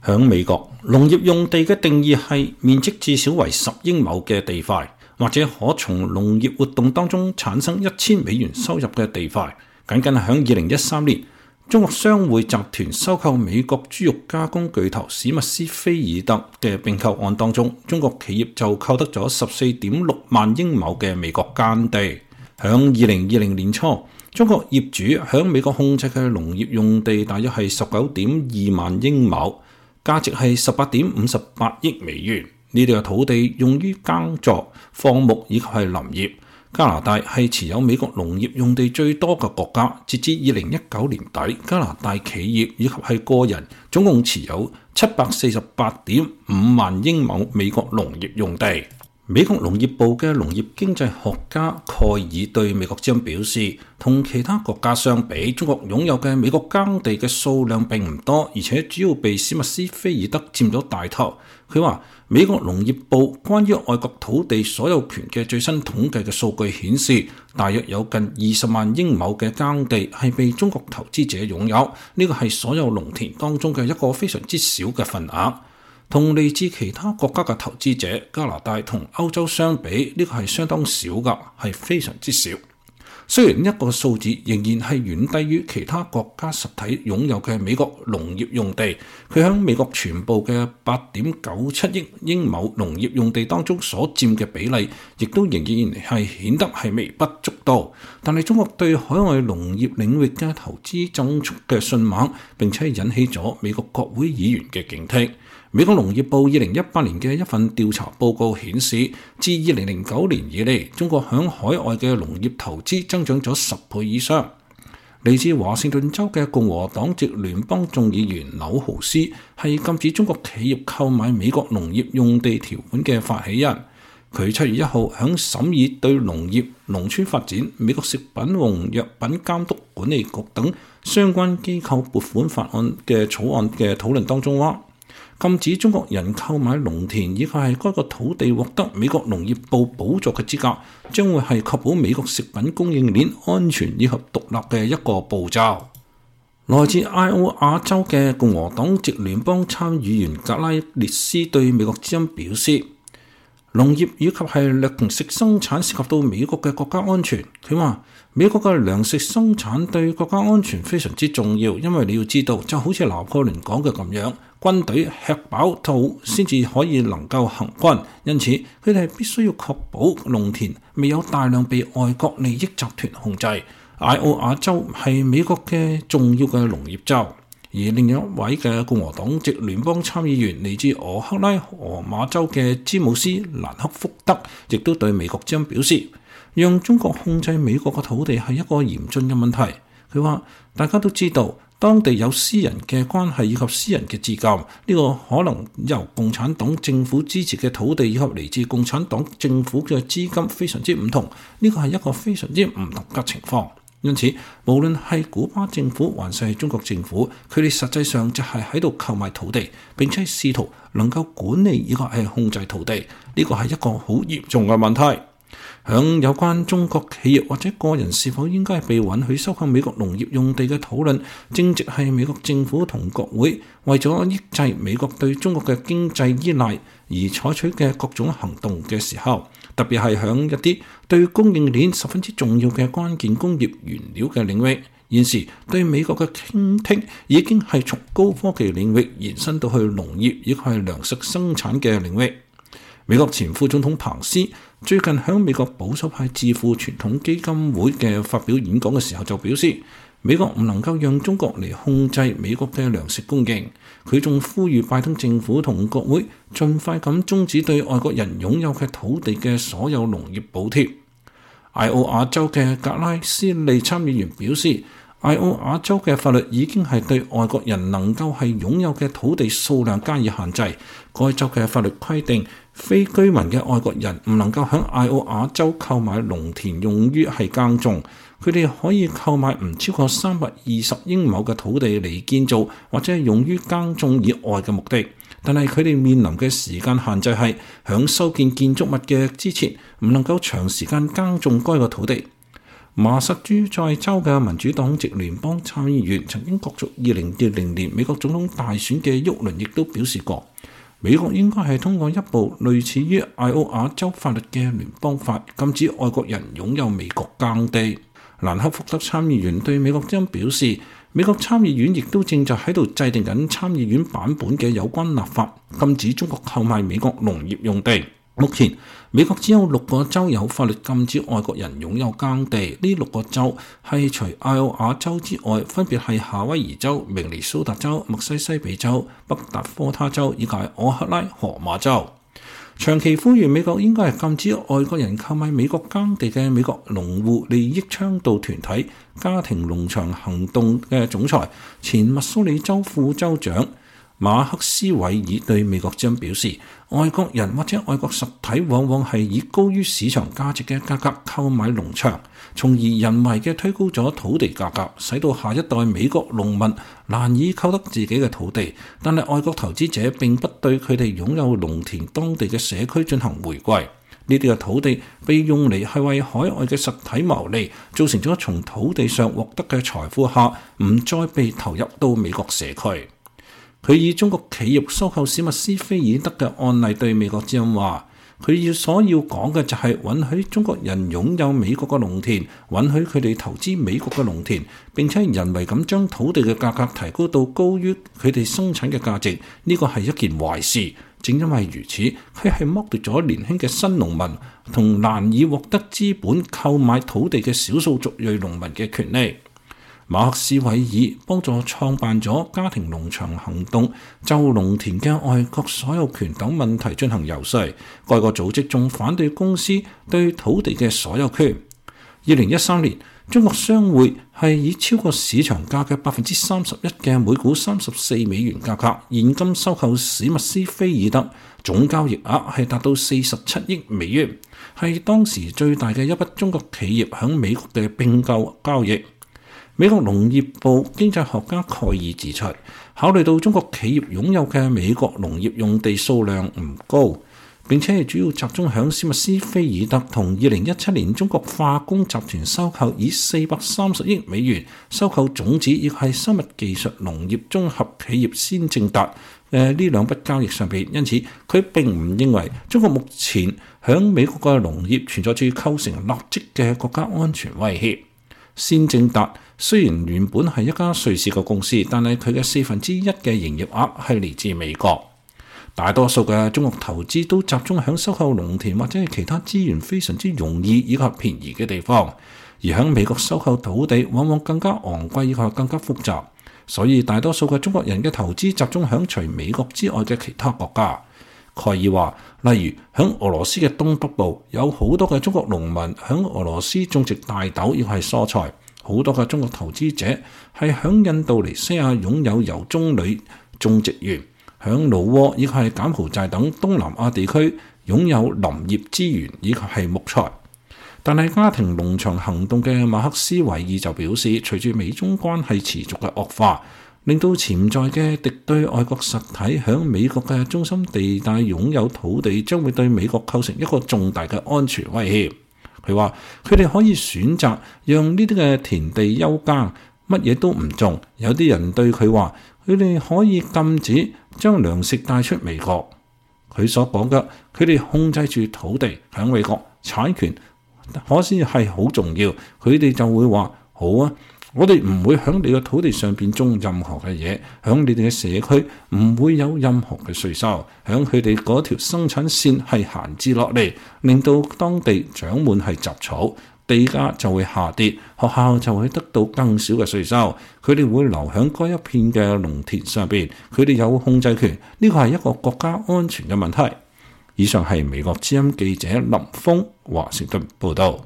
響美國，農業用地嘅定義係面積至少為10英畝嘅地塊，或者可從農業活動當中產生$1000收入嘅地塊。僅僅喺2013年，中國商會集團收購美國豬肉加工巨頭史密斯菲爾德嘅併購案當中，中國企業就購得咗14.6萬英畝嘅美國耕地。響2020年初，中國業主響美國控制嘅農業用地大約係19.2萬英畝。價值係18.58億美元。呢啲嘅土地用於耕作、放牧以及係林業。加拿大係持有美國農業用地最多嘅國家。截至2019年底，加拿大企業以及係個人總共持有748.5萬英畝美國農業用地。美國農業部嘅農業經濟學家蓋爾對美國之音表示，同其他國家相比，中國擁有嘅美國耕地嘅數量並唔多，而且主要被史密斯菲爾德佔咗大頭。佢話，美國農業部關於外國土地所有權嘅最新統計嘅數據顯示，大約有近20萬英畝嘅耕地係被中國投資者擁有，呢個係所有農田當中嘅一個非常之小嘅份額。同嚟自其他國家嘅投資者，加拿大同歐洲相比，呢個係相當少㗎，係非常之少。雖然呢一個數字仍然係遠低於其他國家實體擁有嘅美國農業用地，佢喺美國全部嘅8.97億英畝農業用地當中所佔嘅比例，亦都仍然係顯得係微不足道。但係中國對海外農業領域嘅投資增速嘅迅猛，並且引起咗美國國會議員嘅警惕。美國農業部2018年嘅一份調查報告顯示，自2009年以嚟，中國響海外嘅農業投資增長咗10倍以上。嚟自華盛頓州嘅共和黨籍聯邦眾議員紐豪斯係禁止中國企業購買美國農業用地條款嘅發起人。佢7月1號響審議對農業、農村發展、美國食品和藥品監督管理局等相關機構撥款法案嘅草案嘅討論當中話，禁止中國人購買農田以及係該個土地獲得美國農業部補助嘅資格，將會係確保美國食品供應鏈安全以及獨立嘅一個步驟。來自艾奧瓦州嘅共和黨籍聯邦參議員格拉列斯對美國之音表示，農業以及係糧食生產涉及到美國嘅國家安全。佢話，美國嘅糧食生產對國家安全非常之重要，因為你要知道，就好似拿破崙講嘅咁樣，軍隊吃飽肚先至可以能夠行軍，因此佢哋必須要確保農田未有大量被外國利益集團控制。艾奧瓦州係美國嘅重要嘅農業州，而另一位嘅共和黨籍聯邦參議員嚟自俄克拉荷馬州嘅詹姆斯蘭克福德，亦都對美國之音表示，讓中國控制美國嘅土地係一個嚴峻嘅問題。佢話，大家都知道，當地有私人嘅關係以及私人嘅自救，呢個可能由共產黨政府支持嘅土地以及嚟自共產黨政府嘅資金非常之唔同，呢個係一個非常之唔同嘅情況。因此，無論係古巴政府還是中國政府，佢哋實際上就係喺度購買土地，並且試圖能夠管理以及係控制土地，呢個係一個好嚴重嘅問題。響有關中國企業或者個人是否應該被允許收購美國農業用地嘅討論，正值係美國政府同國會為咗抑制美國對中國嘅經濟依賴而採取嘅各種行動嘅時候，特別係響一啲對供應鏈十分之重要嘅關鍵工業原料嘅領域，現時對美國嘅傾聽已經係從高科技領域延伸到去農業以及係糧食生產嘅領域。美國前副總統彭斯最近喺美國保守派智庫傳統基金會嘅發表演講嘅時候就表示，美國唔能夠讓中國嚟控制美國嘅糧食供應。佢仲呼籲拜登政府同國會盡快咁終止對外國人擁有嘅土地嘅所有農業補貼。艾奧瓦州嘅格拉斯利參議員表示，艾奧瓦州嘅法律已經係對外國人能夠係擁有嘅土地數量加以限制。該州嘅法律規定，非居民嘅外國人唔能夠喺艾奧瓦州購買農田用於係耕種。佢哋可以購買唔超過320英畝嘅土地嚟建造或者係用於耕種以外嘅目的。但係佢哋面臨嘅時間限制係喺修建建築物嘅之前唔能夠長時間耕種該個土地。 麻薩諸塞州嘅民主黨籍聯邦參議員曾經角逐2020年美國總統大選嘅沃倫亦都表示過，美國應該係通過一部類似於艾奧瓦州法律嘅聯邦法，禁止外國人擁有美國耕地。蘭克福德參議員對美國之音表示，美國參議院亦都正在喺度制定緊參議院版本嘅有關立法，禁止中國購買美國農業用地。目前美國只有6個州有法律禁止外國人擁有耕地，呢6個州係除艾奧瓦州之外，分別係夏威夷州、明尼蘇達州、密西西比州、北達科他州以及俄克拉荷馬州。長期呼籲美國應該係禁止外國人購買美國耕地嘅美國農戶利益倡導團體家庭農場行動嘅總裁、前密蘇里州副州長馬克斯韋爾對美國之音表示，外國人或者外國實體往往係以高於市場價值嘅價格購買農場，從而人為嘅推高咗土地價格，使到下一代美國農民難以購得自己嘅土地。但係外國投資者並不對佢哋擁有農田當地嘅社區進行回饋，呢啲嘅土地被用嚟係為海外嘅實體牟利，造成咗從土地上獲得嘅財富下唔再被投入到美國社區。佢以中國企業收購史密斯菲爾德嘅案例對美國之音話，佢所要講嘅就係允許中國人擁有美國嘅農田，允許佢哋投資美國嘅農田，並且人為咁將土地嘅價格提高到高於佢哋生產嘅價值，呢個係一件壞事。正因為如此，佢係剝奪咗年輕嘅新農民同難以獲得資本購買土地嘅少數族裔農民嘅權利。馬克斯韋爾幫助創辦咗家庭農場行動，就農田嘅外國所有權等問題進行游說。該個組織仲反對公司對土地嘅所有權。2013年，中國商會係以超過市場價嘅31%嘅每股34美元價格現金收購史密斯菲爾德，總交易額係達到47億美元，係當時最大嘅一筆中國企業響美國嘅併購交易。美國農業部經濟學家蓋爾指出，考慮到中國企業擁有嘅美國農業用地數量唔高，並且係主要集中響史密斯菲爾德同2017年中國化工集團收購以430億美元收購種子亦係生物技術農業綜合企業先正達呢兩筆交易上邊，因此佢並唔認為中國目前響美國嘅農業存在住構成立即嘅國家安全威脅。先正達雖然原本係一家瑞士嘅公司，但係佢嘅1/4嘅營業額係嚟自美國。大多數嘅中國投資都集中喺收購農田或者係其他資源非常之容易以及便宜嘅地方，而喺美國收購土地往往更加昂貴以及更加複雜，所以大多數嘅中國人嘅投資集中喺除美國之外嘅其他國家。蓋爾話，例如喺俄羅斯嘅東北部有好多嘅中國農民喺俄羅斯種植大豆亦係蔬菜，好多嘅中國投資者係喺印度尼西亞擁有油棕櫚種植園，喺老撾亦係柬埔寨等東南亞地區擁有林業資源以及係木材。但係家庭農場行動嘅馬克斯韋爾就表示，隨住美中關係持續嘅惡化，令到潛在嘅敵對外國實體響美國嘅中心地帶擁有土地，將會對美國構成一個重大嘅安全威脅。佢話佢哋可以選擇讓呢啲嘅田地休耕，乜嘢都唔種。有啲人對佢話，佢哋可以禁止將糧食帶出美國。佢所講嘅，佢哋控制住土地響美國，產權可先係好重要。佢哋就會話，好啊，我哋唔會響你嘅土地上邊種任何嘅嘢，響你哋嘅社區唔會有任何嘅稅收，響佢哋嗰條生產線係閒置落嚟，令到當地長滿係雜草，地價就會下跌，學校就會得到更少嘅稅收，佢哋會留響嗰一片嘅農田上邊，佢哋有控制權，呢個係一個國家安全嘅問題。以上係美國之音記者林峰華盛頓報道。